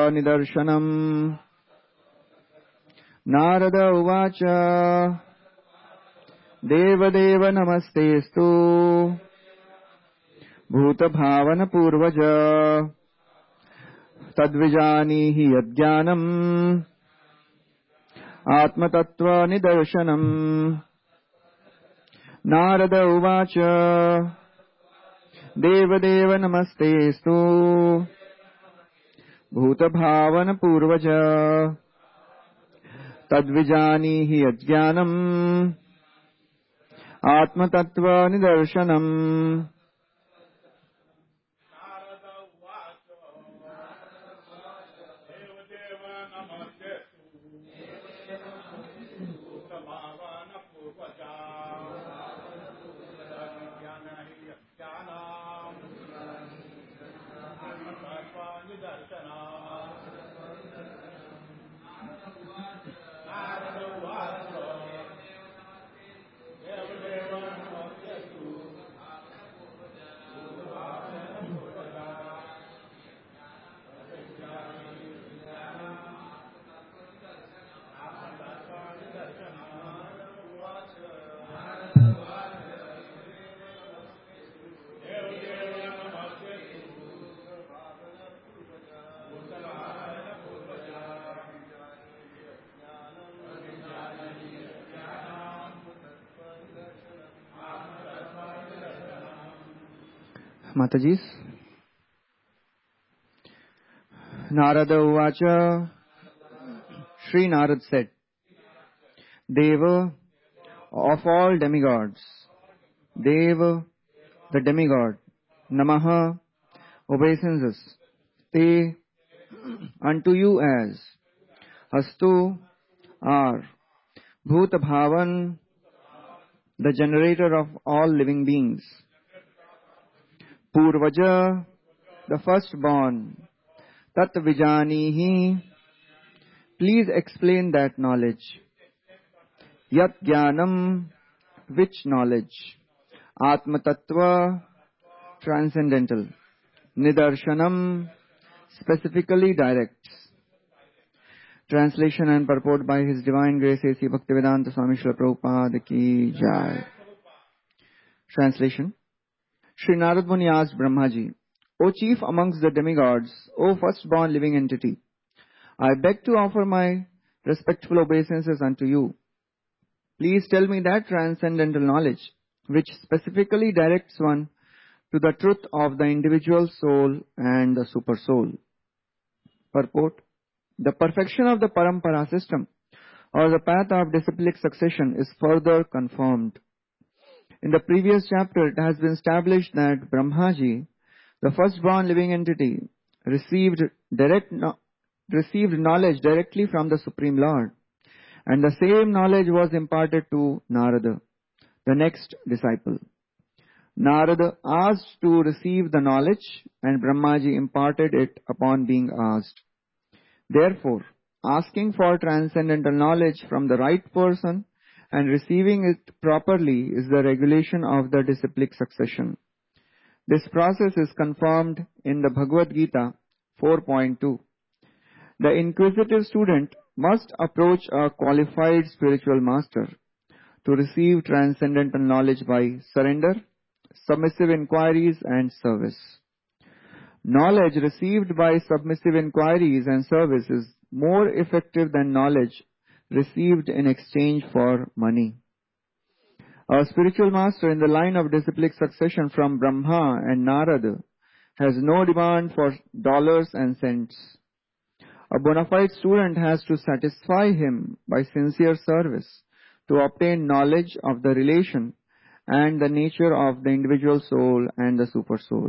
निदर्शनम्। नारद उवाच देवदेव नमस्तेस्तु भूतभावनपूर्वज। तद्विजानीहि यज्ञानम् आत्मतत्त्वनिदर्शनम्। नारद उवाच देवदेव नमस्तेस्तु भूतभावनपूर्वज। तद्विजानीहि यज्ञानम् आत्मतत्त्वनिदर्शनम्। Matajis. Narada Uvacha. Sri Narad said, Deva of all demigods, Deva the demigod, Namaha obeisances, Te unto you as, Astu are, Bhuta Bhavan the generator of all living beings, Purvaja the firstborn, Tat Vijanihi, please explain that knowledge. Yat Jnanam, which knowledge? Atma Tattva, transcendental. Nidarshanam, specifically directs. Translation and purport by His Divine Grace A.C. Bhaktivedanta Swami Srila Prabhupada Ki Jai. Translation. Sri Narad Muni asked Brahmaji, O chief amongst the demigods, O firstborn living entity, I beg to offer my respectful obeisances unto you. Please tell me that transcendental knowledge which specifically directs one to the truth of the individual soul and the super soul. Purport. The perfection of the Parampara system or the path of disciplic succession is further confirmed. In the previous chapter, it has been established that Brahmaji, the firstborn living entity, received knowledge directly from the Supreme Lord, and the same knowledge was imparted to Narada, the next disciple. Narada asked to receive the knowledge, and Brahmaji imparted it upon being asked. Therefore, asking for transcendental knowledge from the right person and receiving it properly is the regulation of the disciplic succession. This process is confirmed in the Bhagavad Gita 4.2. The inquisitive student must approach a qualified spiritual master to receive transcendental knowledge by surrender, submissive inquiries and service. Knowledge received by submissive inquiries and service is more effective than knowledge received in exchange for money. A spiritual master in the line of disciplic succession from Brahma and Narada has no demand for dollars and cents. A bona fide student has to satisfy him by sincere service to obtain knowledge of the relation and the nature of the individual soul and the super soul.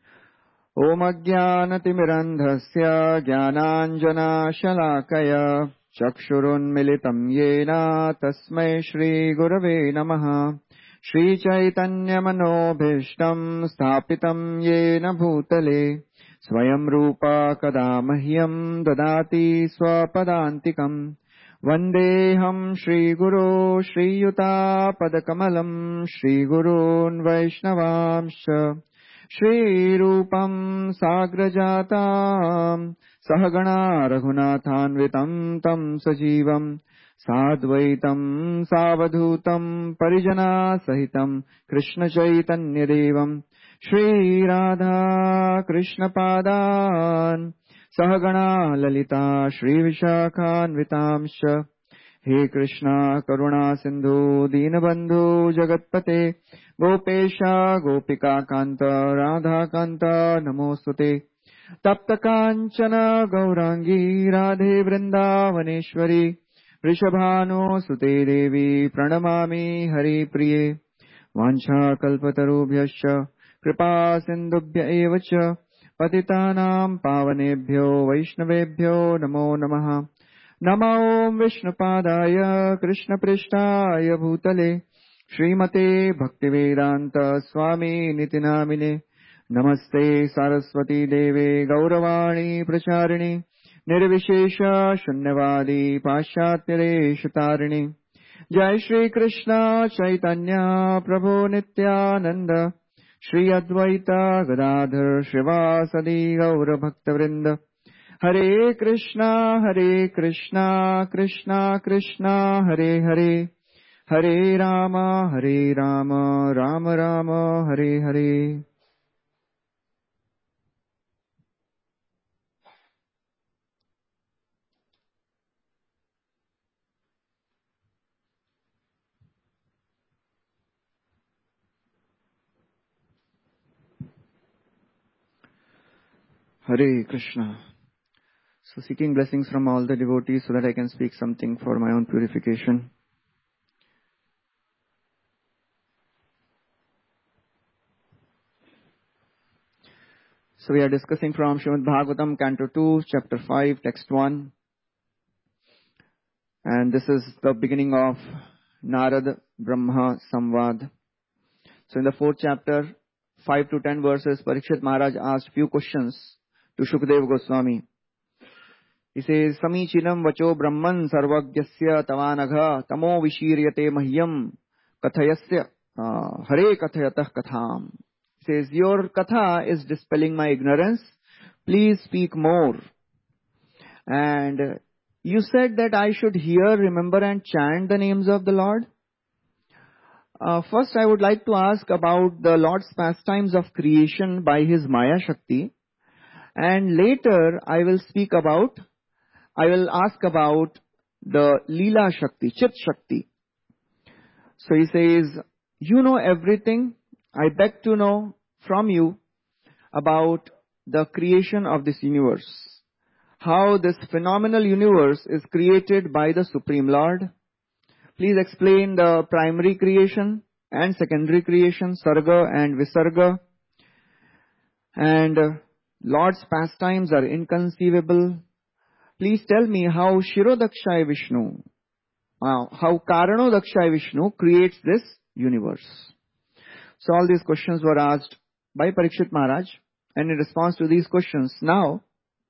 Om Ajnanatimirandhasya Jnananjana Shalakaya Chakshurun Militam Yena Tasmai Shri Gurave Namaha Shri Chaitanya Manobhishtam Sthapitam Yena Bhutale Swayam Rupa Kadamahyam Dadati Swapadantikam Vandeham Shri Guru Shri Yuta Padakamalam Shri Gurun Vaishnavamsha Shri Rupam Sagrajatam Sahagana Raghunathanvitam tam sajivam Sadvaitam Savadhutam Parijana Sahitam Krishna Chaitanya Devam Shri Radha Krishna Padan Sahagana Lalita Shri Vishakhanvitamscha He Krishna Karuna Sindhu Dinabandhu Jagatpate Gopesha Gopika Kanta Radha Kanta Namostute Tapta Kanchana Gaurangi Radhe Vrindavaneshwari Vrishabhano Sute Devi Pranamami Hari Priye Vancha Kalpatarubhyascha Kripa Sindubhya Evacha Patitanam Pavanebhyo Vaishnavebhyo Namo Namaha Namo Om Vishnupadaya Krishna Prishtaya Bhutale Srimate Bhaktivedanta Swami Nitinamine Namaste Saraswati Deve Gauravani Pracharini Nirvishesha Shunyavadi Paschatyare Shatarini Jai Shri Krishna Chaitanya Prabhu Nityananda Shri Advaita Gadadhar Shrivasadi Gaura Bhaktavrinda Hare Krishna Krishna Krishna Hare Hare Hare Rama Rama Rama Hare Hare. Hare Krishna. So seeking blessings from all the devotees so that I can speak something for my own purification. So we are discussing from Srimad Bhagavatam, Canto 2, Chapter 5, Text 1. And this is the beginning of Narad Brahma Samvad. So in the 4th chapter, 5 to 10 verses, Parikshit Maharaj asked few questions to Shukdev Goswami. He says, Samichinam vacho brahman sarvagyasya tavanagha tamo vishiryate mahyam kathayasya hare kathayatah katham. He says, your katha is dispelling my ignorance. Please speak more. And you said that I should hear, remember and chant the names of the Lord. First I would like to ask about the Lord's pastimes of creation by His Maya Shakti. And later I will ask about the Leela Shakti, Chit Shakti. So he says, you know everything. I beg to know from you about the creation of this universe. How this phenomenal universe is created by the Supreme Lord. Please explain the primary creation and secondary creation, Sarga and Visarga. And Lord's pastimes are inconceivable. Please tell me how Shirodakshay Vishnu, how Karanodakshay Vishnu creates this universe. So all these questions were asked by Parikshit Maharaj, and in response to these questions, now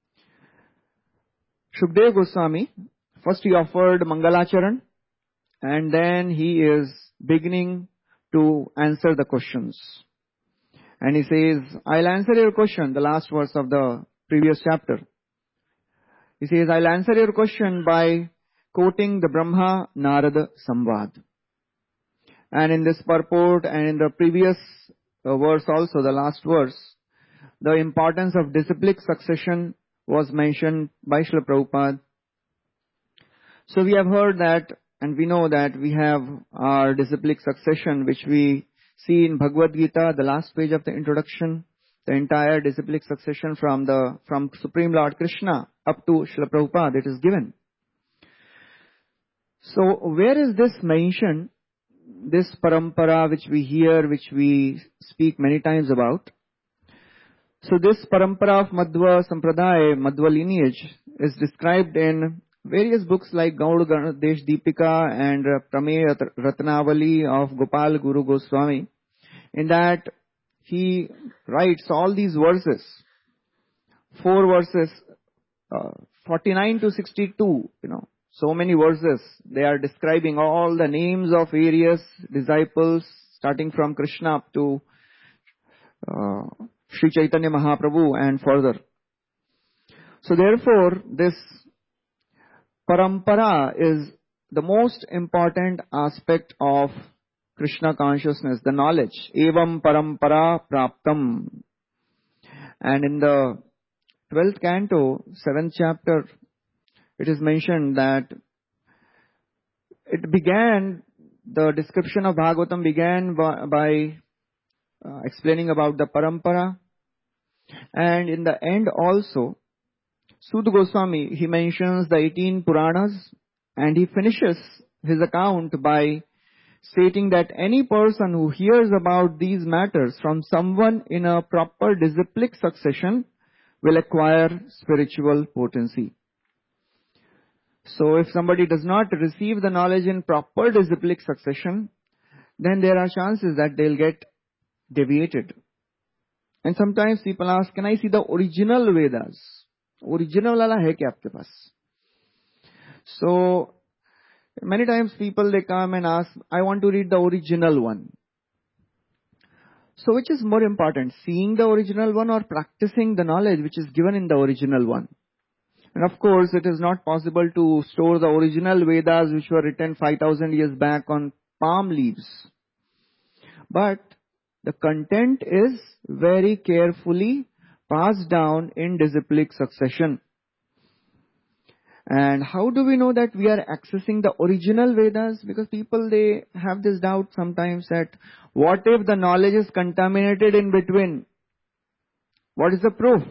Shukdev Goswami, first he offered Mangalacharan, and then he is beginning to answer the questions. And he says, I'll answer your question, the last verse of the previous chapter. He says, I'll answer your question by quoting the Brahma Narada Samvad. And in this purport and in the previous verse also, the last verse, the importance of disciplic succession was mentioned by Srila Prabhupada. So we have heard that and we know that we have our disciplic succession which we see in Bhagavad Gita, the last page of the introduction. The entire disciplic succession from Supreme Lord Krishna up to Srila Prabhupada, it is given. So where is this mentioned, this parampara which we hear, which we speak many times about? So this parampara of Madhva Sampradaya, Madhva lineage, is described in various books like Gaud Ganadesh Deepika and Prameya Ratnavali of Gopal Guru Goswami. In that he writes all these verses, 4 verses, 49 to 62, so many verses. They are describing all the names of various disciples, starting from Krishna up to Sri Chaitanya Mahaprabhu and further. So therefore, this parampara is the most important aspect of Krishna consciousness, the knowledge. Evam parampara praptam. And in the 12th canto, 7th chapter, it is mentioned that the description of Bhagavatam began by explaining about the parampara. And in the end also, Sudha Goswami, he mentions the 18 Puranas, and he finishes his account by stating that any person who hears about these matters from someone in a proper disciplic succession will acquire spiritual potency. So if somebody does not receive the knowledge in proper disciplic succession, then there are chances that they'll get deviated. And sometimes people ask, can I see the original Vedas? Original wala hai kya aapke paas? So many times people, they come and ask, I want to read the original one. So which is more important, seeing the original one or practicing the knowledge which is given in the original one? And of course, it is not possible to store the original Vedas which were written 5,000 years back on palm leaves. But the content is very carefully passed down in disciplic succession. And how do we know that we are accessing the original Vedas? Because people, they have this doubt sometimes that what if the knowledge is contaminated in between? What is the proof?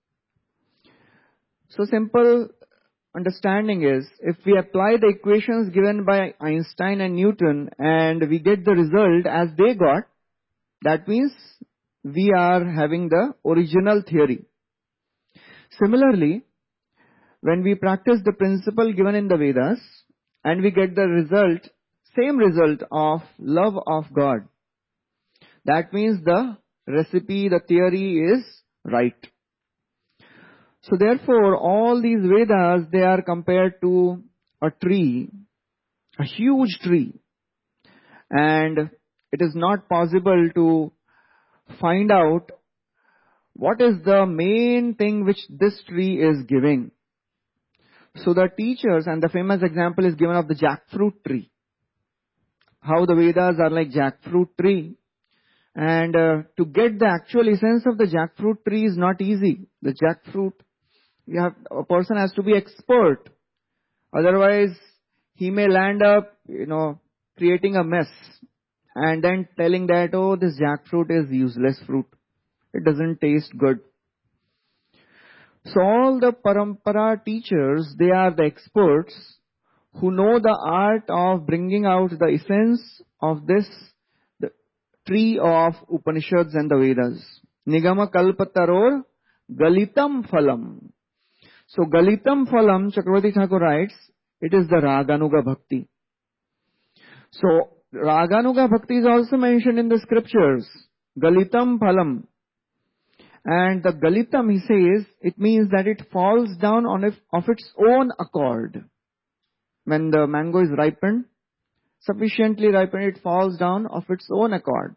So simple understanding is, if we apply the equations given by Einstein and Newton and we get the result as they got, that means we are having the original theory. Similarly, when we practice the principle given in the Vedas and we get the result, same result of love of God, that means the recipe, the theory is right. So therefore, all these Vedas, they are compared to a tree, a huge tree. And it is not possible to find out what is the main thing which this tree is giving. So the teachers, and the famous example is given of the jackfruit tree. How the Vedas are like jackfruit tree. And to get the actual essence of the jackfruit tree is not easy. The jackfruit, a person has to be expert. Otherwise, he may land up, creating a mess. And then telling that, oh, this jackfruit is useless fruit. It doesn't taste good. So all the parampara teachers, they are the experts who know the art of bringing out the essence of this the tree of Upanishads and the Vedas. Nigama kalpataror galitam phalam. So galitam phalam, Chakravarti Thakur writes, it is the Raganuga Bhakti. So Raganuga Bhakti is also mentioned in the scriptures. Galitam phalam. And the Galitam, he says, it means that it falls down of its own accord. When the mango is ripened, sufficiently ripened, it falls down of its own accord.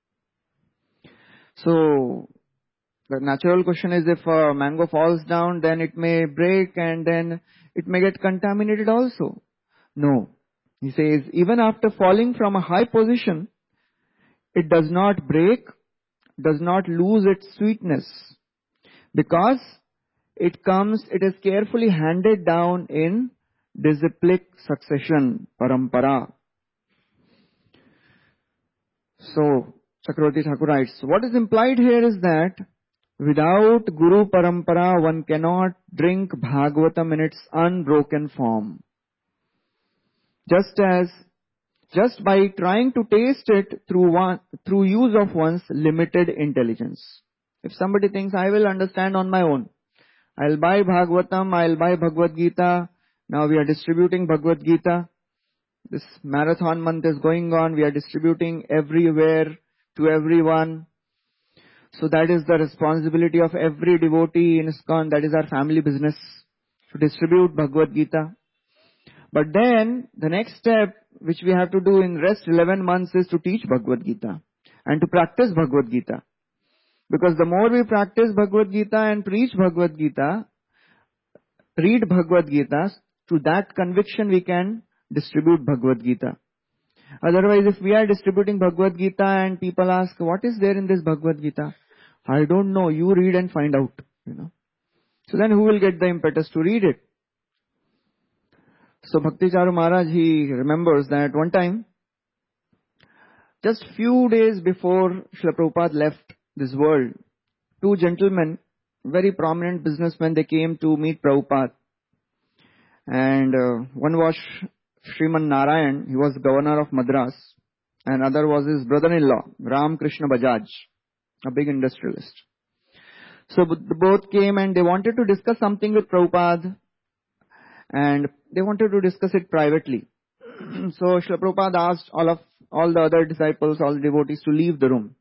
So, the natural question is, if a mango falls down, then it may break and then it may get contaminated also. No. He says, even after falling from a high position, it does not break, does not lose its sweetness, because it is carefully handed down in disciplic succession, parampara. So, Chakravarti Thakur writes, what is implied here is that without Guru Parampara, one cannot drink Bhagavatam in its unbroken form. Just by trying to taste it through use of one's limited intelligence. If somebody thinks, I will understand on my own, I'll buy Bhagavatam, I'll buy Bhagavad Gita. Now we are distributing Bhagavad Gita. This marathon month is going on. We are distributing everywhere to everyone. So that is the responsibility of every devotee in ISKCON. That is our family business, to distribute Bhagavad Gita. But then the next step which we have to do in rest 11 months is to teach Bhagavad Gita and to practice Bhagavad Gita. Because the more we practice Bhagavad Gita and preach Bhagavad Gita, read Bhagavad Gita. To that conviction we can distribute Bhagavad Gita. Otherwise, if we are distributing Bhagavad Gita and people ask, what is there in this Bhagavad Gita? I don't know. You read and find out. So then who will get the impetus to read it? So Bhakti Charu Maharaj, he remembers that one time, just few days before Srila Prabhupada left this world, two gentlemen, very prominent businessmen, they came to meet Prabhupada. And one was Sriman Narayan, he was governor of Madras, and other was his brother-in-law, Ram Krishna Bajaj, a big industrialist. So both came and they wanted to discuss something with Prabhupada, and they wanted to discuss it privately. So Srila Prabhupada asked all the other disciples, all the devotees to leave the room.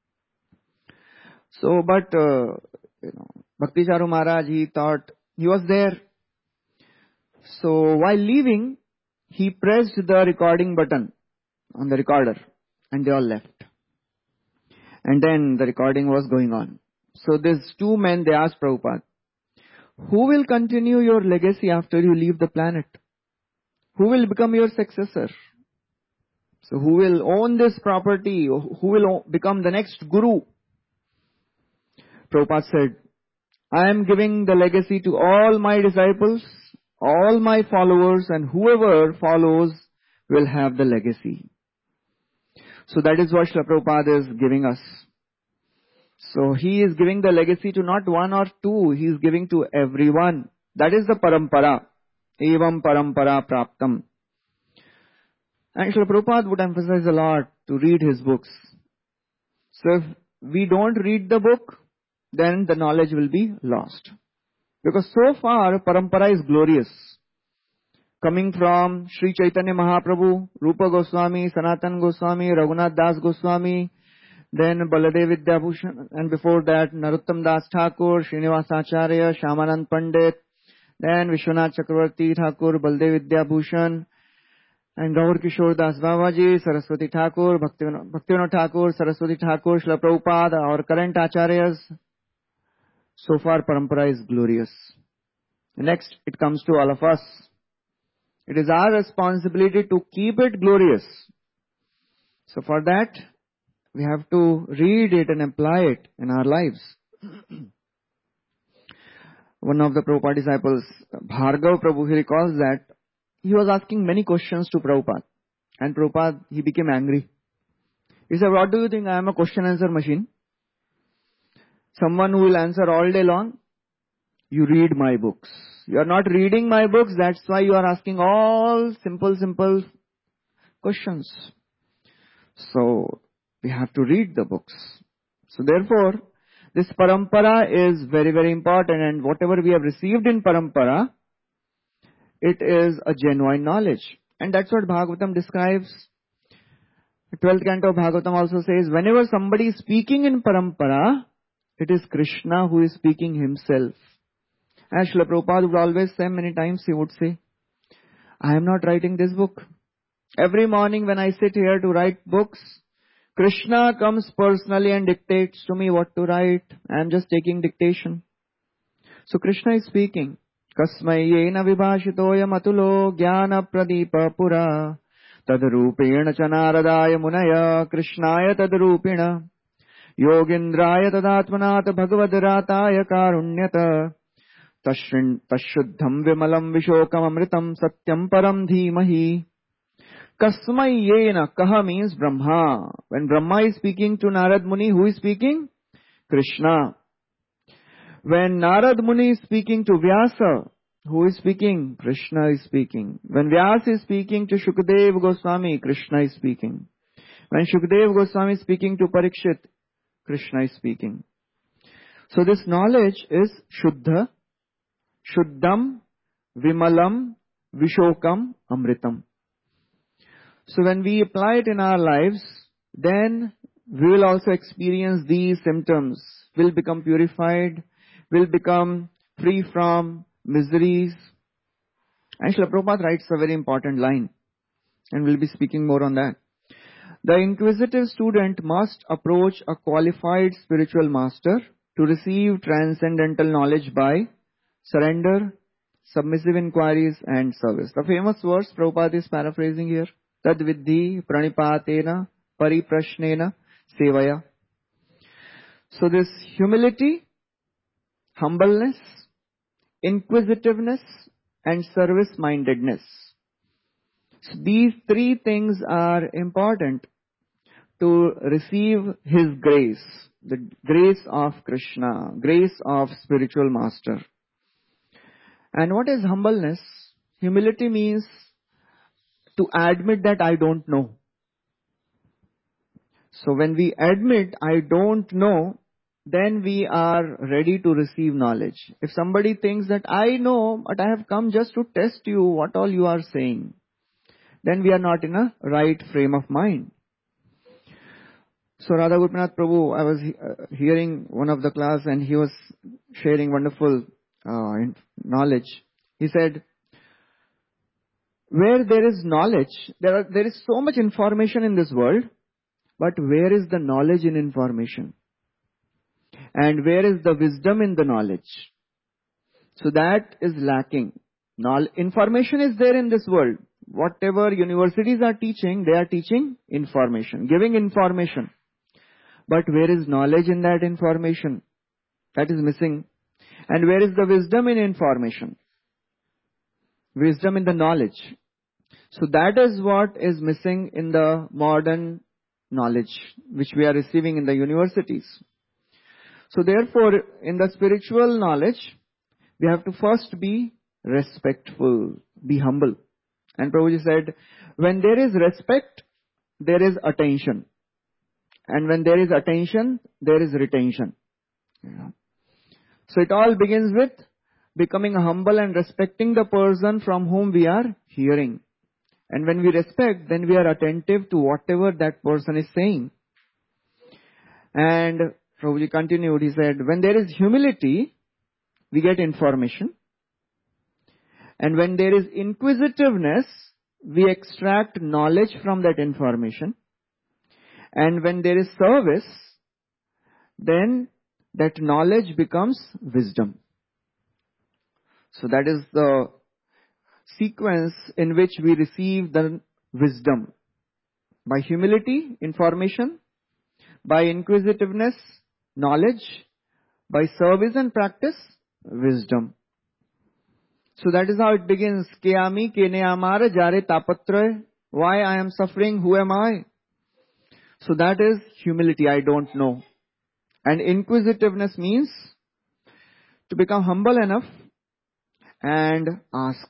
So, but Bhakti Charu Maharaj, he thought he was there. So while leaving, he pressed the recording button on the recorder, and they all left. And then the recording was going on. So these two men, they asked Prabhupada, who will continue your legacy after you leave the planet? Who will become your successor? So who will own this property? Who will become the next guru? Prabhupada said, I am giving the legacy to all my disciples, all my followers, and whoever follows will have the legacy. So that is what Srila Prabhupada is giving us. So he is giving the legacy to not one or two, he is giving to everyone. That is the parampara. Evam parampara praptam. And Srila Prabhupada would emphasize a lot to read his books. So if we don't read the book, then the knowledge will be lost. Because so far, parampara is glorious. Coming from Sri Chaitanya Mahaprabhu, Rupa Goswami, Sanatan Goswami, Raghunath Das Goswami, then Baladev Vidyabhushan, and before that Narottam Das Thakur, Srinivas Acharya, Shyamanand Pandit, then Vishwanath Chakravarti Thakur, Baladev Vidyabhushan, and Gaur Kishore Das Babaji, Saraswati Thakur, Bhaktivinoda Thakur, Saraswati Thakur, Srila Prabhupada, our current Acharyas. So far, parampara is glorious. Next, it comes to all of us. It is our responsibility to keep it glorious. So for that, we have to read it and apply it in our lives. One of the Prabhupada disciples, Bhargav Prabhu, he recalls that he was asking many questions to Prabhupada. And Prabhupada, he became angry. He said, what do you think? I am a question answer machine? Someone who will answer all day long? You read my books. You are not reading my books, that's why you are asking all simple questions. So, we have to read the books. So therefore, this parampara is very, very important, and whatever we have received in parampara, it is a genuine knowledge. And that's what Bhagavatam describes. The 12th canto of Bhagavatam also says, whenever somebody is speaking in parampara, it is Krishna who is speaking himself. As Srila Prabhupada would always say many times, he would say, I am not writing this book. Every morning when I sit here to write books, Krishna comes personally and dictates to me what to write. I am just taking dictation. So Krishna is speaking. Kasmai yena vibhashitoyam atulo jnana pradipa pura tadrupena chanaradaya munaya krishnaya tadrupena yogindraya tadatmanat bhagavadrataya karunyata tashuddham vimalam vishokam amritam satyam param dhimahi. Kasmai yena, kaha means Brahma. When Brahma is speaking to Narad Muni, who is speaking? Krishna. When Narad Muni is speaking to Vyasa, who is speaking? Krishna is speaking. When Vyasa is speaking to Shukadeva Goswami, Krishna is speaking. When Shukadeva Goswami is speaking to Parikshit, Krishna is speaking. So this knowledge is Shuddha, Shuddham, Vimalam, Vishokam, Amritam. So when we apply it in our lives, then we will also experience these symptoms. We'll become purified, we'll become free from miseries. And Srila Prabhupada writes a very important line, and we'll be speaking more on that. The inquisitive student must approach a qualified spiritual master to receive transcendental knowledge by surrender, submissive inquiries and service. The famous verse Prabhupada is paraphrasing here. Tad viddhi pranipatena pariprashnena sevaya. So this humility, humbleness, inquisitiveness and service-mindedness. So these three things are important to receive His grace, the grace of Krishna, grace of spiritual master. And what is humbleness? Humility means to admit that I don't know. So when we admit I don't know, then we are ready to receive knowledge. If somebody thinks that I know, but I have come just to test you what all you are saying, then we are not in a right frame of mind. So Radha Gopinath Prabhu, I was hearing one of the class and he was sharing wonderful knowledge. He said, where there is knowledge, there is so much information in this world, but where is the knowledge in information? And where is the wisdom in the knowledge? So that is lacking. Information is there in this world. Whatever universities are teaching, they are teaching information, giving information. But where is knowledge in that information? That is missing. And where is the wisdom in information? Wisdom in the knowledge. So that is what is missing in the modern knowledge which we are receiving in the universities. So therefore, in the spiritual knowledge, we have to first be respectful, be humble. And Prabhuji said, when there is respect, there is attention. And when there is attention, there is retention. Yeah. So it all begins with becoming humble and respecting the person from whom we are hearing. And when we respect, then we are attentive to whatever that person is saying. And Prabhuji continued, he said, when there is humility, we get information. And when there is inquisitiveness, we extract knowledge from that information. And when there is service, then that knowledge becomes wisdom. So that is the sequence in which we receive the wisdom. By humility, information. By inquisitiveness, knowledge. By service and practice, wisdom. So that is how it begins. Keami kene amara jare tapatra. Why I am suffering? Who am I? So that is humility. I don't know. And inquisitiveness means to become humble enough and ask.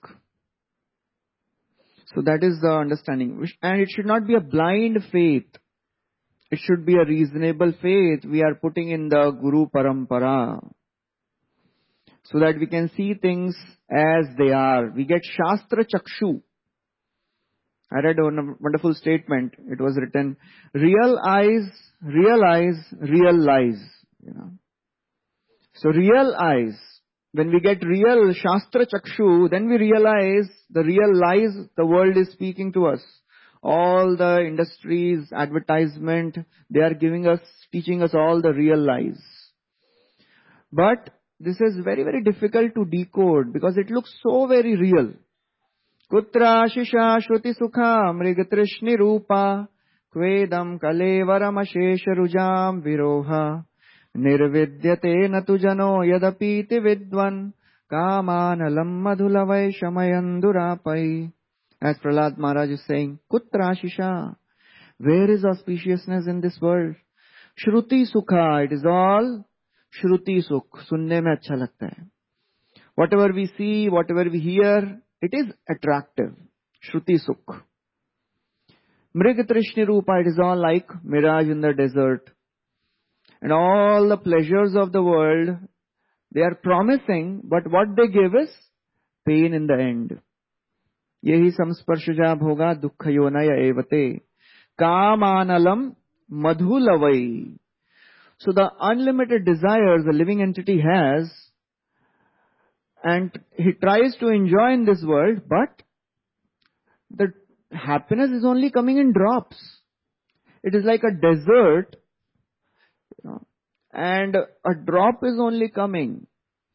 So that is the understanding. And it should not be a blind faith. It should be a reasonable faith we are putting in the Guru Parampara. So that we can see things as they are. We get Shastra Chakshu. I read a wonderful statement. It was written, real eyes realize real lies. You know. So real eyes, when we get real Shastra Chakshu, then we realize the real lies the world is speaking to us. All the industries, advertisement, they are teaching us all the real lies. But this is very, very difficult to decode because it looks so very real. Kutra shisha shruti sukha mrigatrishni rupa kvedam kalevaram ashesha rujam viroha nirvidyate natu jano yadapiti vidvan kamanalam madhulavai shamayandurapai. As Prahlad Maharaj is saying, Kutra shisha. Where is auspiciousness in this world? Shruti sukha. It is all Shruti sukh. Sunne mein acha lagta hai. Whatever we see, whatever we hear, it is attractive. Shruti sukh. Mrigatrishni rupa. It is all like mirage in the desert. And all the pleasures of the world, they are promising, but what they give is pain in the end. Yehi samsparshja bhoga dukkha yonaya evate. Kamanalam madhulavai. So the unlimited desires a living entity has, and he tries to enjoy in this world, but the happiness is only coming in drops. It is like a desert, and a drop is only coming.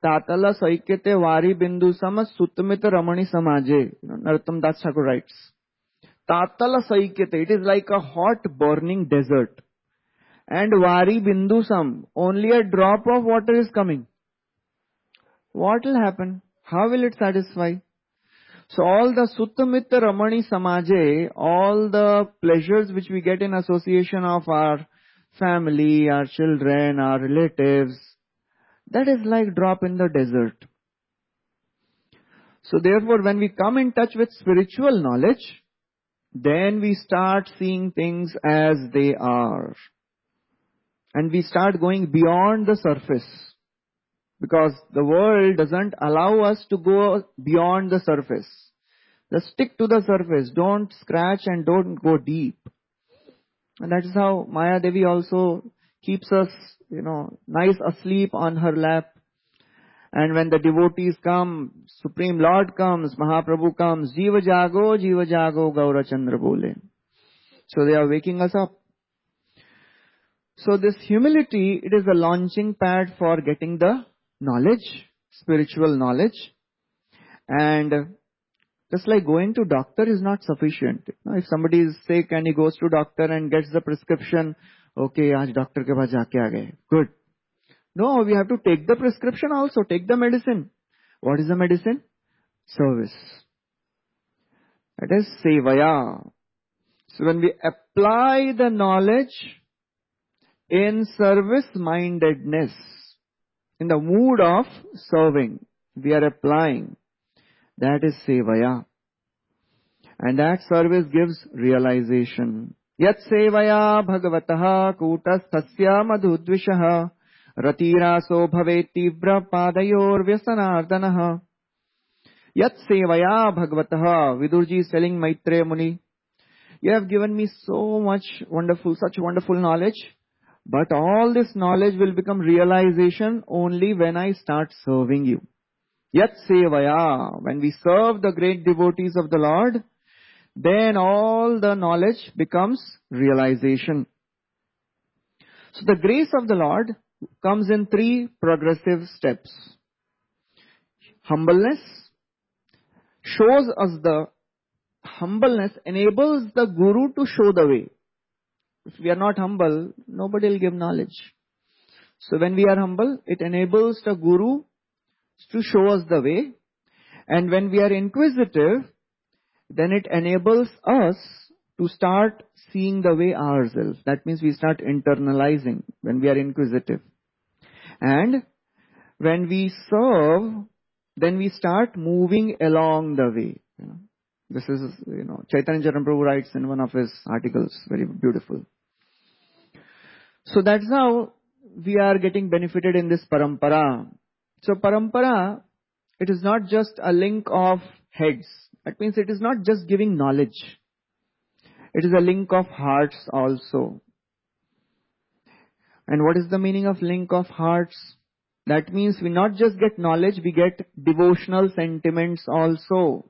Tatala Saikyate Vari Bindu Sama Suttamita Ramani Samaje. Narottam Das Thakur writes. Tatala Saikyate, it is like a hot burning desert. And Vari Bindusam, only a drop of water is coming. What will happen? How will it satisfy? So all the Suttamitta Ramani Samaje, all the pleasures which we get in association of our family, our children, our relatives, that is like drop in the desert. So therefore when we come in touch with spiritual knowledge, then we start seeing things as they are. And we start going beyond the surface. Because the world doesn't allow us to go beyond the surface. Just stick to the surface. Don't scratch and don't go deep. And that is how Maya Devi also keeps us, nice asleep on her lap. And when the devotees come, Supreme Lord comes, Mahaprabhu comes, Jiva Jago, Gaura Chandra Bole. So they are waking us up. So this humility, it is a launching pad for getting the knowledge, spiritual knowledge. And just like going to doctor is not sufficient. If somebody is sick and he goes to doctor and gets the prescription, okay, aaj doctor ke paas jaake aa gaye. Good. No, we have to take the prescription also, take the medicine. What is the medicine? Service. That is sevaya. So when we apply the knowledge in service-mindedness, in the mood of serving, we are applying. That is sevaya. And that service gives realization. Yat sevaya bhagavataha kutastasya madhudvishaha ratiraso bhavet tibra padayor vyasanardanaha. Yat sevaya bhagavataha. Vidurji is telling Maitreya Muni, you have given me such wonderful knowledge. But all this knowledge will become realization only when I start serving you. Yat sevaya. When we serve the great devotees of the Lord, then all the knowledge becomes realization. So the grace of the Lord comes in 3 progressive steps. Humbleness enables the Guru to show the way. If we are not humble, nobody will give knowledge. So when we are humble, it enables the Guru to show us the way. And when we are inquisitive, then it enables us to start seeing the way ourselves. That means we start internalizing when we are inquisitive. And when we serve, then we start moving along the way. This is, Chaitanya Charaprabhu writes in one of his articles, very beautiful. So that's how we are getting benefited in this parampara. So parampara, it is not just a link of heads. That means it is not just giving knowledge. It is a link of hearts also. And what is the meaning of link of hearts? That means we not just get knowledge, we get devotional sentiments also.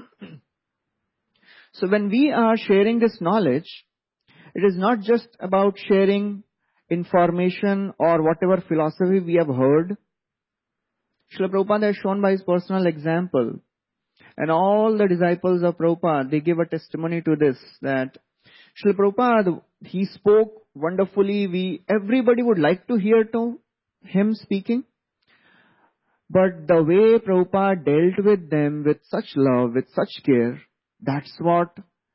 So when we are sharing this knowledge, it is not just about sharing information or whatever philosophy we have heard. Srila Prabhupada has shown by his personal example. And all the disciples of Prabhupada, they give a testimony to this, that Srila Prabhupada, he spoke wonderfully. Everybody would like to hear to him speaking. But the way Prabhupada dealt with them with such love, with such care, that's what,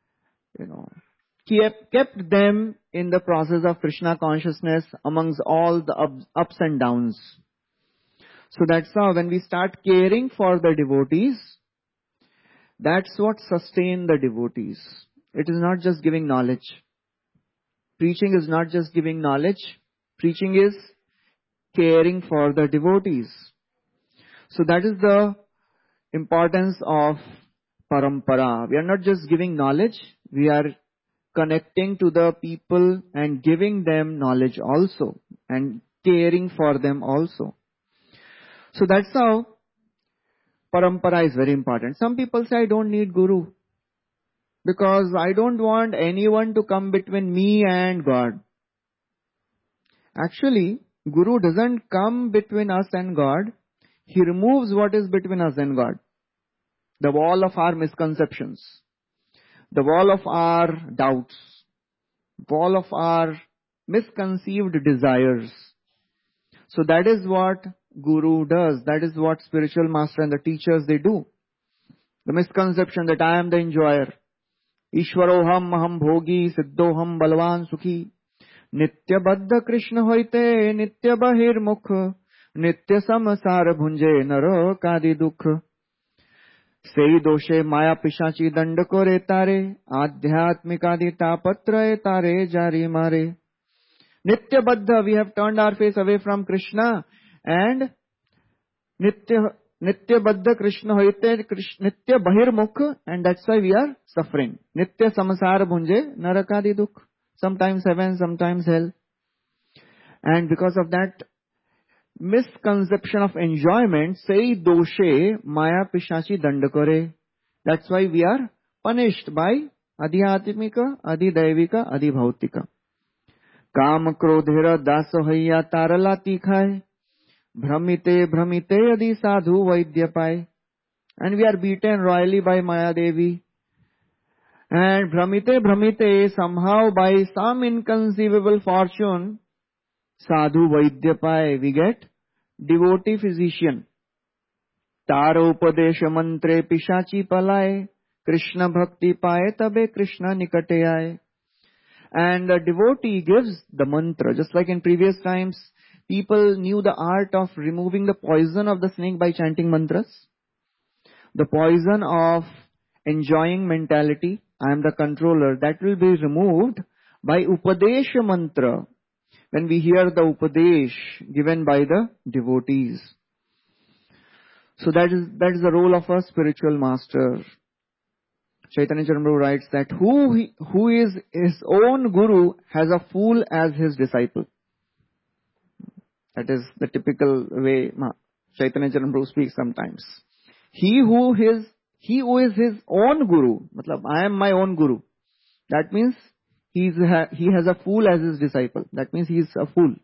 kept them in the process of Krishna consciousness amongst all the ups and downs. So that's how when we start caring for the devotees, that's what sustains the devotees. It is not just giving knowledge. Preaching is not just giving knowledge. Preaching is caring for the devotees. So that is the importance of parampara. We are not just giving knowledge, we are connecting to the people and giving them knowledge also and caring for them also. So that's how parampara is very important. Some people say, I don't need Guru because I don't want anyone to come between me and God. Actually, Guru doesn't come between us and God. He removes what is between us and God. The wall of our misconceptions, the wall of our doubts, wall of our misconceived desires. So that is what Guru does. That is what spiritual master and the teachers, they do. The misconception that I am the enjoyer. Ishwaroham aham bhogi siddhoham balvan sukhi. Nitya baddha Krishna hoite nitya bahir mukh. Nitya samasar bhunje naro kadi dukh. Sei doshe maya pishachi dand kore tare. Adhyatmikadi tapatra tare jari mare. Nitya baddha, we have turned our face away from Krishna, and Nitya baddha Krishna hoite Nitya bahir mukh, and that's why we are suffering. Nitya samasar bhunje narakadi dukh. Sometimes heaven, sometimes hell. And because of that misconception of enjoyment, sei doshe maya pishachi dandakare. That's why we are punished by adhyatmika, adhidaivika, adhibhautika. Kam krodhira daso hayya tarala tikhay. Bhramite bhramite adi sadhu vaidya pai. And we are beaten royally by Maya Devi. And bhramite bhramite, somehow by some inconceivable fortune, sadhu vaidya pai, we get devotee physician. Taro upadesha mantre pishachi palay. Krishna bhakti paye tabe Krishna nikate aaye. And the devotee gives the mantra. Just like in previous times, people knew the art of removing the poison of the snake by chanting mantras. The poison of enjoying mentality, I am the controller, that will be removed by Upadesha mantra, when we hear the Upadesh given by the devotees. So that is the role of a spiritual master. Chaitanya Charanprabhu writes that who is his own guru has a fool as his disciple. That is the typical way Chaitanya Charanprabhu speaks sometimes. He who is his own guru, matlab, I am my own guru. That means he has a fool as his disciple. That means he is a fool.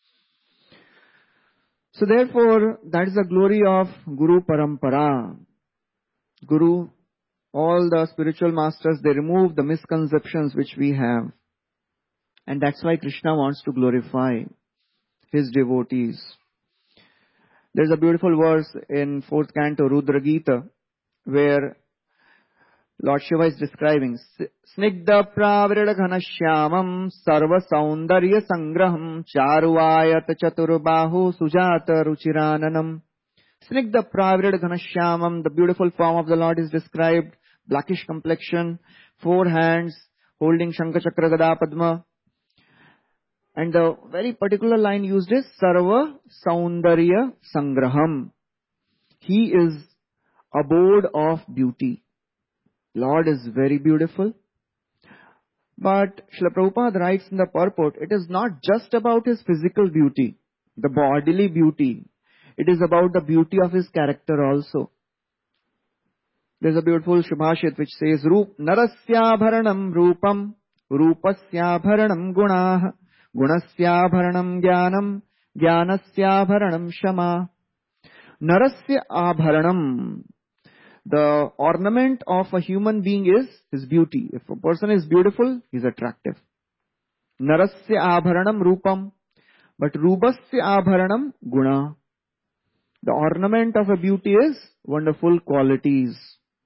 So therefore, that is the glory of Guru Parampara. Guru, all the spiritual masters, they remove the misconceptions which we have. And that's why Krishna wants to glorify his devotees. There's a beautiful verse in 4th canto, Rudra Gita, where Lord Shiva is describing Snigdha pravrida ghanashyamam sarva saundarya sangraham charuvayat chaturbahu sujata ruchirananam. Snigdha pravrida ghanashyamam, the beautiful form of the Lord is described, blackish complexion, 4 hands, holding Shankha Chakra Gada Padma. And the very particular line used is Sarva Saundarya Sangraham. He is abode of beauty. Lord is very beautiful. But Srila Prabhupada writes in the purport, it is not just about his physical beauty, the bodily beauty. It is about the beauty of his character also. There's a beautiful Shubhashit which says, Narasya-bharanam rupam, rupasya-bharanam gunah, gunasya-bharanam jnanam, jnanasya-bharanam shama. Narasya-abharanam. The ornament of a human being is his beauty. If a person is beautiful, he is attractive. Narasya-abharanam rupam. But rupasya-abharanam guna. The ornament of a beauty is wonderful qualities.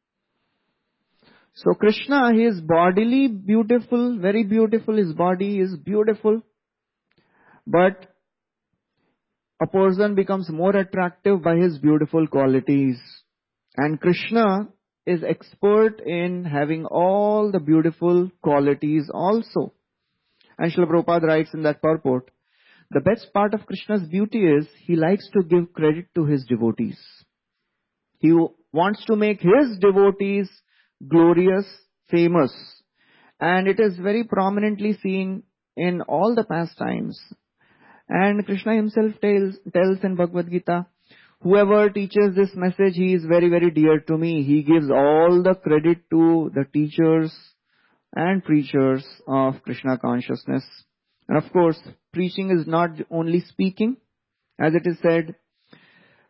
So Krishna, he is bodily beautiful, very beautiful. His body is beautiful. But a person becomes more attractive by his beautiful qualities. And Krishna is expert in having all the beautiful qualities also. And Srila Prabhupada writes in that purport, the best part of Krishna's beauty is he likes to give credit to his devotees. He wants to make his devotees glorious, famous. And it is very prominently seen in all the pastimes. And Krishna himself tells in Bhagavad Gita, whoever teaches this message, he is very, very dear to me. He gives all the credit to the teachers and preachers of Krishna consciousness. And of course, preaching is not only speaking. As it is said,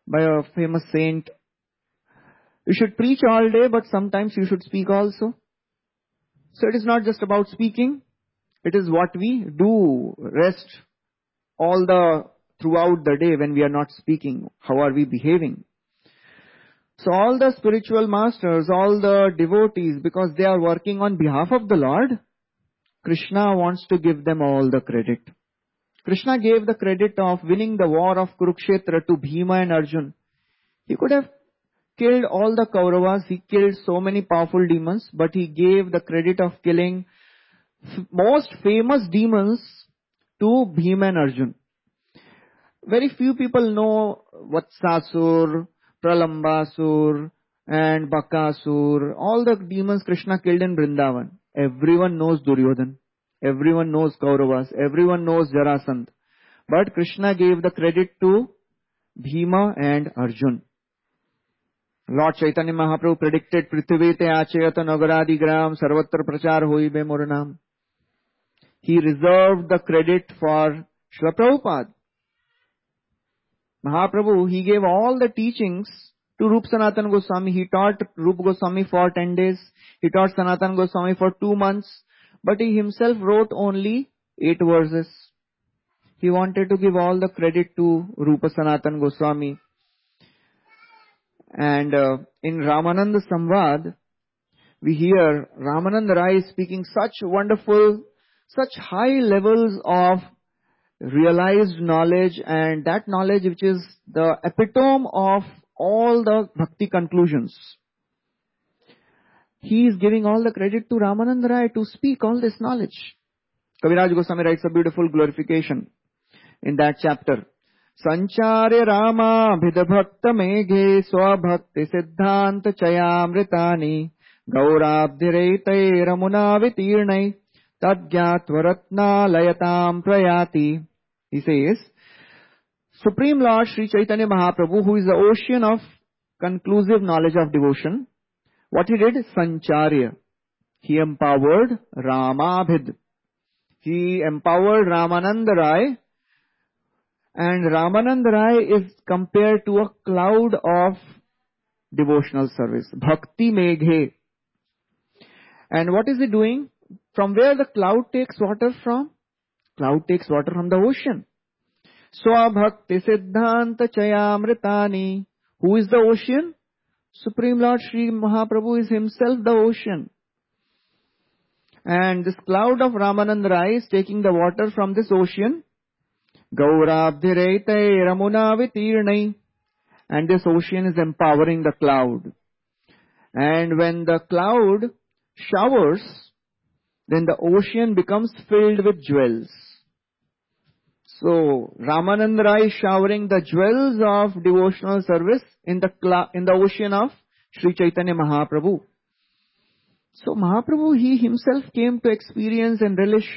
by a famous saint. You should preach all day, but sometimes you should speak also. So it is not just about speaking. It is what we do. Rest throughout the day when we are not speaking. How are we behaving? So all the spiritual masters, all the devotees, because they are working on behalf of the Lord, Krishna wants to give them all the credit. Krishna gave the credit of winning the war of Kurukshetra to Bhima and Arjun. He could have killed all the Kauravas, he killed so many powerful demons, but he gave the credit of killing most famous demons to Bhima and Arjun. Very few people know Vatsasur, Pralambasur and Bakasur, all the demons Krishna killed in Vrindavan. Everyone knows Duryodhan. Everyone knows Kauravas. Everyone knows Jarasandh. But Krishna gave the credit to Bhima and Arjun. Lord Chaitanya Mahaprabhu predicted Prithivete Achayata Nagaradi Gram Sarvatra Prachar Hoibe Moranam. He reserved the credit for Srila Prabhupada. Mahaprabhu, he gave all the teachings to Rup Sanatan Goswami. He taught Rup Goswami for 10 days. He taught Sanatan Goswami for 2 months. But he himself wrote only 8 verses. He wanted to give all the credit to Rupa Sanatan Goswami. And in Ramananda Samvad, we hear Ramananda Rai speaking such wonderful, such high levels of realized knowledge, and that knowledge which is the epitome of all the bhakti conclusions. He is giving all the credit to Ramananda Rai to speak all this knowledge. Kaviraj Goswami writes a beautiful glorification in that chapter. Sancharya Rama Bhidabhakta Meghe Swabhakti Siddhanta Chayamritani Gaurabdhireite Ramuna Vitirnai Tadgyatvaratna Layatam Prayati. He says, Supreme Lord Sri Chaitanya Mahaprabhu, who is the ocean of conclusive knowledge of devotion, what he did? Sancharya. He empowered Ramabhid. He empowered Ramananda Rai. And Ramananda Rai is compared to a cloud of devotional service. Bhakti Meghe. And what is he doing? From where the cloud takes water from? Cloud takes water from the ocean. Swabhakti Siddhanta Chayamritani. Who is the ocean? Supreme Lord Sri Mahaprabhu is himself the ocean. And this cloud of Ramananda Rai is taking the water from this ocean. Gaurabdhireite Ramuna Vitirnai. And this ocean is empowering the cloud. And when the cloud showers, then the ocean becomes filled with jewels. So, Ramananda Rai is showering the jewels of devotional service in the ocean of Sri Chaitanya Mahaprabhu. So, Mahaprabhu, he himself came to experience and relish.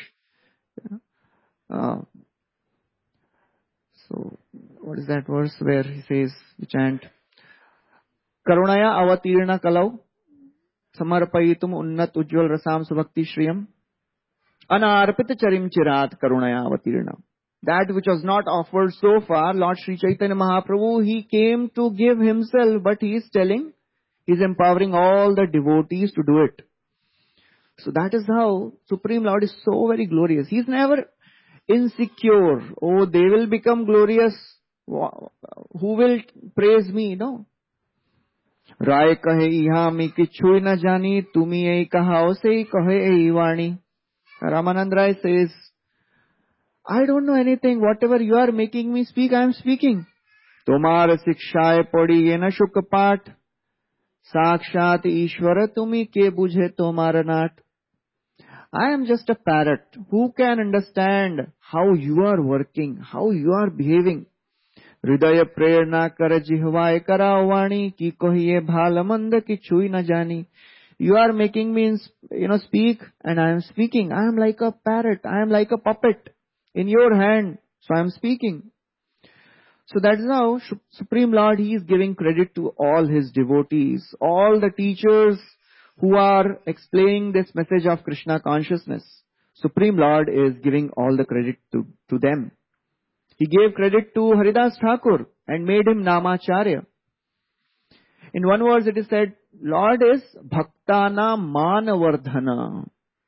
So, what is that verse where he says, we chant, Karunaya avatirna kalau, samarpayitum unnat ujjwal rasam subhakti shriyam, anarpita charim chirat karunaya avatirna. That which was not offered so far, Lord Sri Chaitanya Mahaprabhu, he came to give himself, but he is telling, he is empowering all the devotees to do it. So that is how Supreme Lord is so very glorious. He is never insecure. Oh, they will become glorious. Who will praise me? No. Rai kahe iha mi kichhui na jani, tumi ei kahao se kahe ei vani. Ramananda Rai says, I don't know anything. Whatever you are making me speak, I am speaking. Tomar sikshaye padi ye na shukpat. Sakshat Ishvara tumi ke bujhe tomar nat. I am just a parrot. Who can understand how you are working, how you are behaving? Hridaya prerna kar jihvaye karavani ki kohiye bhalamanda ki chui na jani. You are making me, speak, and I am speaking. I am like a parrot. I am like a puppet in your hand. So I am speaking. So that is how Supreme Lord, he is giving credit to all his devotees, all the teachers who are explaining this message of Krishna consciousness. Supreme Lord is giving all the credit to them. He gave credit to Haridas Thakur and made him Namacharya. In one verse it is said, Lord is Bhaktana Manavardhana.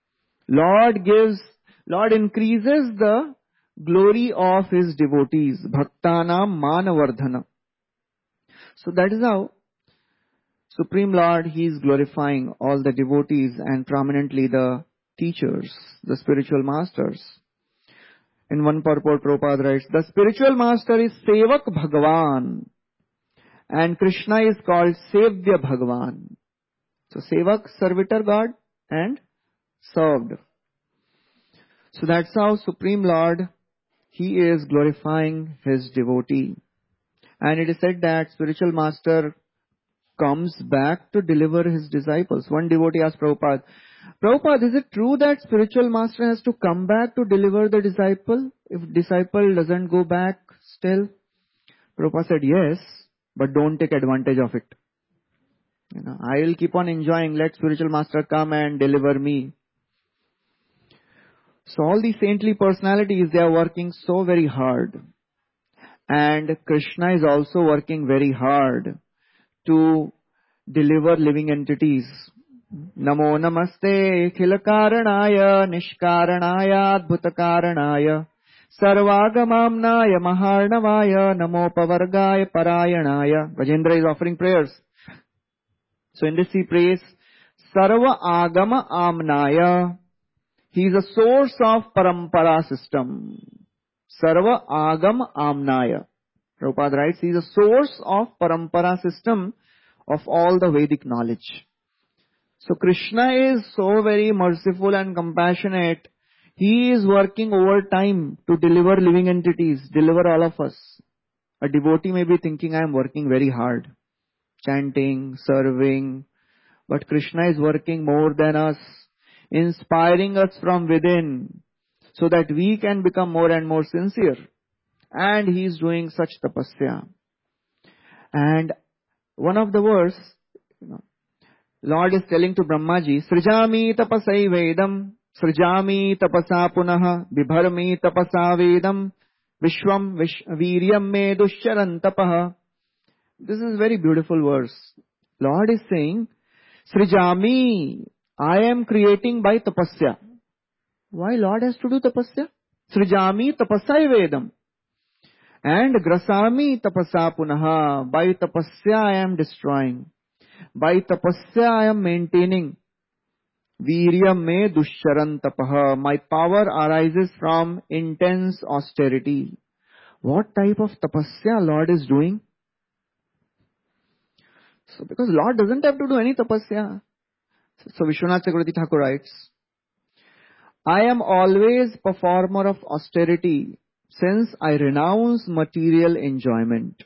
Lord increases the glory of His devotees. Bhaktana Manavardhana. So that is how Supreme Lord, He is glorifying all the devotees and prominently the teachers, the spiritual masters. In one purport, Prabhupada writes, the spiritual master is Sevak Bhagavan and Krishna is called Sevya Bhagavan. So Sevak, servitor God, and served. So that's how Supreme Lord, He is glorifying His devotee. And it is said that spiritual master comes back to deliver his disciples. One devotee asked Prabhupada, Prabhupada, is it true that spiritual master has to come back to deliver the disciple? If disciple doesn't go back still? Prabhupada said, yes, but don't take advantage of it. I will keep on enjoying. Let spiritual master come and deliver me. So all these saintly personalities, they are working so very hard. And Krishna is also working very hard to deliver living entities. Namo namaste khilakaranaya nishkaranaya adbhutakaranaya sarvagamamnaya maharnavaya namo pavargaya parayanaya. Gajendra is offering prayers. So in this he prays Sarva Agama Amnaya. He is a source of parampara system. Sarva Agam Amnaya. Prabhupada writes, he is a source of parampara system of all the Vedic knowledge. So Krishna is so very merciful and compassionate. He is working overtime to deliver living entities, deliver all of us. A devotee may be thinking, I am working very hard, chanting, serving, but Krishna is working more than us, inspiring us from within so that we can become more and more sincere. And He is doing such tapasya. And one of the verse, Lord is telling to Brahmaji, Srijami tapasai vedam, Srijami tapasa punaha, Bibharmi tapasa vedam, Vishwam viryam me dushcharan tapaha. This is a very beautiful verse. Lord is saying, Srijami, I am creating by tapasya. Why Lord has to do tapasya? Srijami tapasai vedam. And grasami tapasa punaha. By tapasya I am destroying. By tapasya I am maintaining. Viryam me dushcharan tapaha. My power arises from intense austerity. What type of tapasya Lord is doing? So because Lord doesn't have to do any tapasya. So Vishwanath Chakravarti Thakur writes, I am always performer of austerity since I renounce material enjoyment.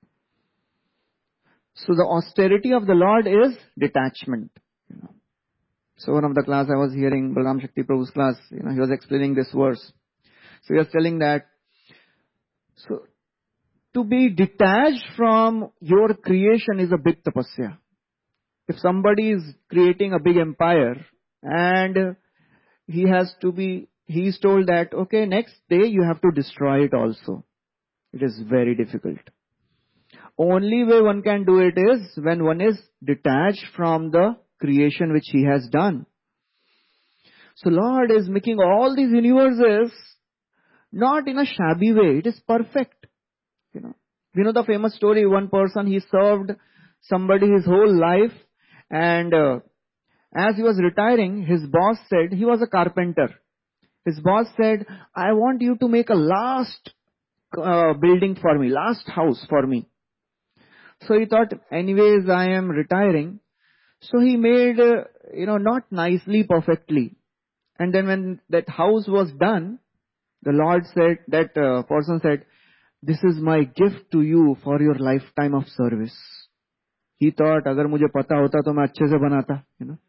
So the austerity of the Lord is detachment. So one of the class I was hearing, Balram Shakti Prabhu's class, he was explaining this verse. So he was telling that, so to be detached from your creation is a big tapasya. If somebody is creating a big empire and he is told that, okay, next day you have to destroy it also. It is very difficult. Only way one can do it is when one is detached from the creation which He has done. So Lord is making all these universes not in a shabby way. It is perfect. We know the famous story. One person, he served somebody his whole life, and as he was retiring, his boss said, he was a carpenter. His boss said, I want you to make a last building for me, last house for me. So he thought, anyways, I am retiring. So he made, not nicely, perfectly. And then when that house was done, the Lord said, that person said, this is my gift to you for your lifetime of service. He thought, agar mujhe pata hota to main achhe se banata,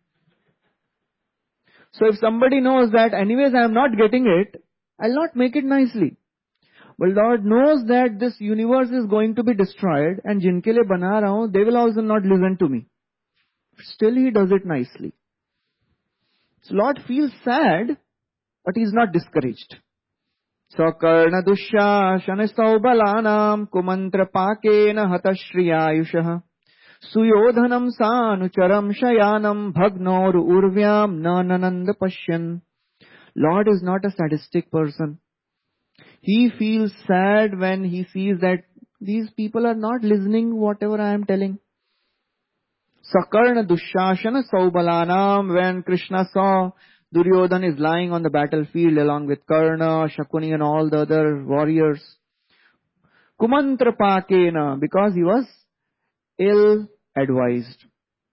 So if somebody knows that anyways I am not getting it, I'll not make it nicely. But Lord knows that this universe is going to be destroyed and jinke liye bana raha hu, they will also not listen to me. Still He does it nicely. So Lord feels sad, but He is not discouraged. Sakkarna Dushashana Saubalanam Kumantra Pakena Hatashriayushah Suyodhanam Sanucharam Shayanam Bhagnoru Urvyam Nanananda Pashyan. Lord is not a sadistic person. He feels sad when he sees that these people are not listening whatever I am telling. Sakarna Dushashana Saubalanam, when Krishna saw Duryodhana is lying on the battlefield along with Karna, Shakuni and all the other warriors. Kumantra Pakena, because he was ill advised.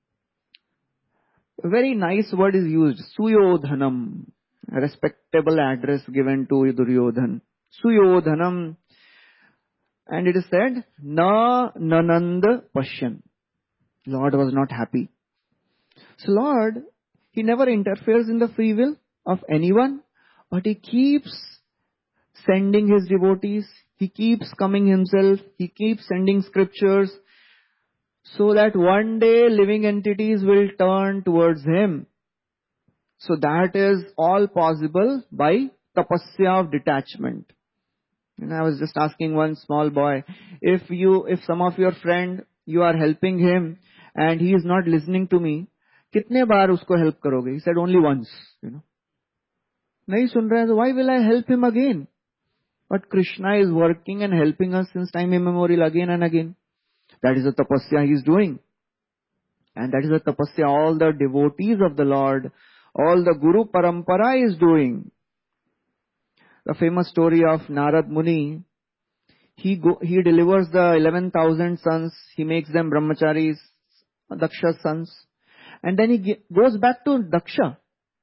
A very nice word is used, Suyodhanam, a respectable address given to Duryodhana. Suyodhanam, and it is said, Na Nananda Pashyan. Lord was not happy. So Lord, He never interferes in the free will of anyone, but He keeps sending His devotees, He keeps coming Himself, He keeps sending scriptures, so that one day living entities will turn towards Him. So that is all possible by tapasya of detachment. And I was just asking one small boy, if some of your friend, you are helping him and he is not listening to me, कितने बार उसको help करोगे? He said only once, नहीं सुन रहा है, why will I help him again? But Krishna is working and helping us since time immemorial again and again. That is the tapasya he is doing. And that is the tapasya all the devotees of the Lord, all the Guru Parampara is doing. The famous story of Narad Muni, he delivers the 11,000 sons, he makes them brahmacharis, Daksha's sons, and then he goes back to Daksha.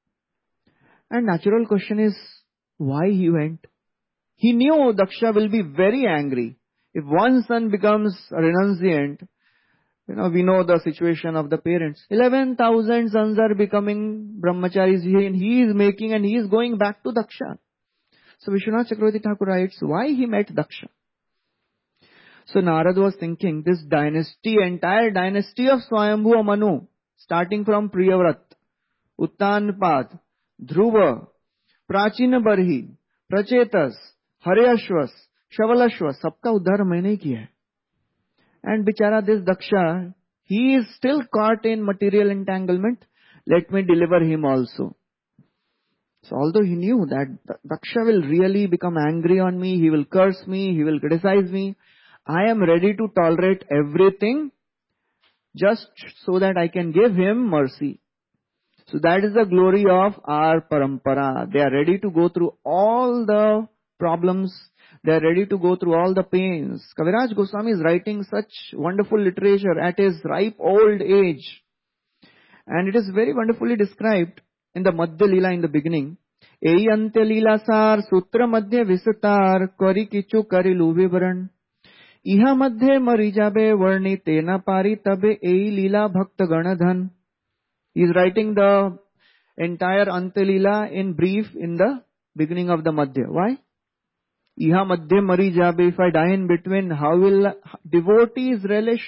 And natural question is, why he went? He knew Daksha will be very angry. If one son becomes a renunciant, we know the situation of the parents. 11,000 sons are becoming brahmacharis, and he is making and he is going back to Daksha. So Vishwanath Chakravarti Thakur writes, why he met Daksha? So Narad was thinking, this dynasty, entire dynasty of Swayambhu Manu, starting from Priyavrat, Uttanpad, Dhruva, Prachina Barhi, Prachetas, Haryashvas, Shavalashvas, sabka uddhar maine hi kiya hai. And bichara this Daksha, he is still caught in material entanglement. Let me deliver him also. So although he knew that Daksha will really become angry on me, he will curse me, he will criticize me, I am ready to tolerate everything just so that I can give him mercy. So that is the glory of our parampara. They are ready to go through all the problems. They are ready to go through all the pains. Kaviraj Goswami is writing such wonderful literature at his ripe old age. And it is very wonderfully described in the Madhya Leela in the beginning. Ei Antya Leela Sar Sutra Madhya Visatar Kari Kichu Karilu Vibran Iha Madhya Marijabe Varni Tena Pari Tabe Ei Leela Bhakta Ganadhan. He is writing the entire Antya Leela in brief in the beginning of the Madhya. Why? Iha Madhya Marijabe, if I die in between, how will devotees relish?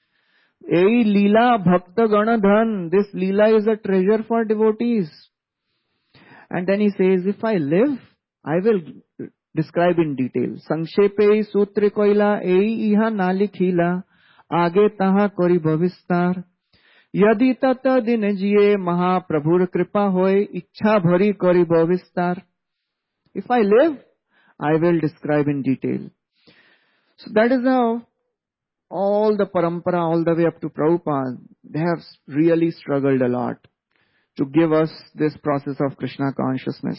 Ei Leela Bhakta Ganadhan. This Leela is a treasure for devotees. And then he says, if I live, I will describe in detail. Sangshepe Sutra Koila Ei Iha Nalikhila Age Taha Kori Bhavistar Yadi Tata Din Jiye Mahaprabhur Kripa Hoy Ichha Bhari Kori Bhavistar. If I live, I will describe in detail. So that is how all the parampara, all the way up to Prabhupada, they have really struggled a lot to give us this process of Krishna consciousness.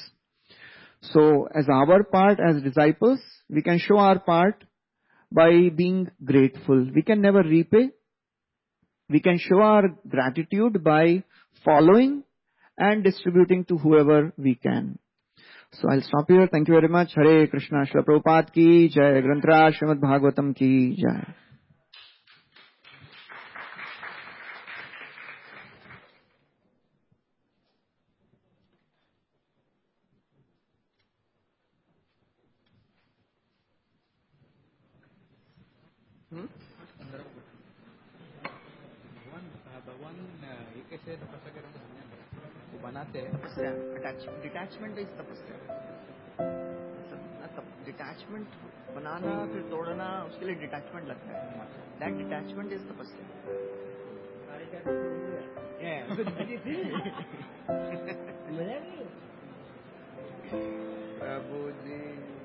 So as our part as disciples, we can show our part by being grateful. We can never repay. We can show our gratitude by following and distributing to whoever we can. So I'll stop here. Thank you very much. Hare Krishna. Srila Prabhupada ki jai. Granthra Srimad Bhagavatam ki jai. Detachment is tapasya. Detachment बनाना फिर तोड़ना, उसके लिए detachment लगता है. That detachment is तपस्या. प्रभु जी